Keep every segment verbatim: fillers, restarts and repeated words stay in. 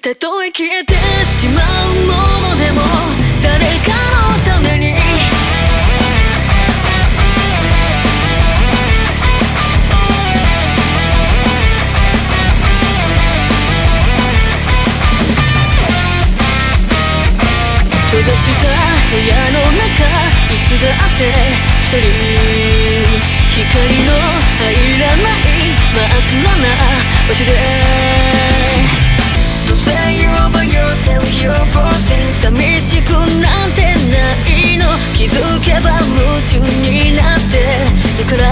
たとえ消えてしまうものでも誰かのために閉ざした部屋の中いつだって一人光の入らない真っ暗な場所で寂しくなんてないの気づけば夢中になってるから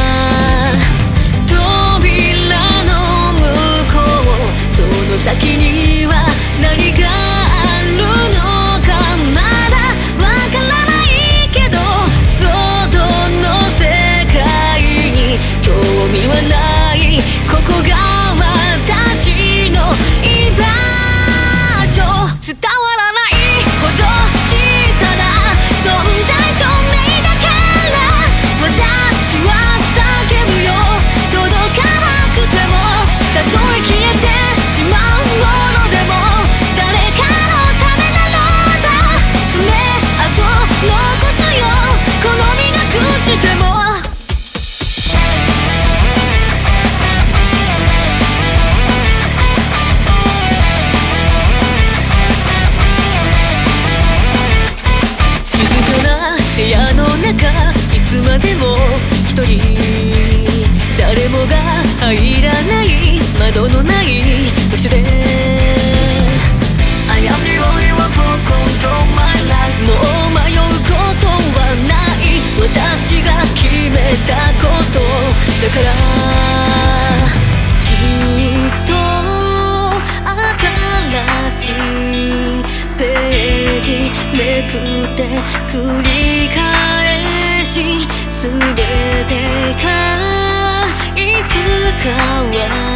扉の向こうその先には何があるのかまだわからないけど外の世界に興味はないここが私の居場所伝わらないほど小さな存在証明だから私は叫ぶよ届かなくてもたとえ消えてしまうものでも誰かのためならば爪痕残すよこの身が朽ちても部屋の中いつまでも一人誰もが入らない窓のない場所で I am the only one who control my life もう迷うことはない私が決めたことだからきっと新しいページめくって繰り返し全てがいつかは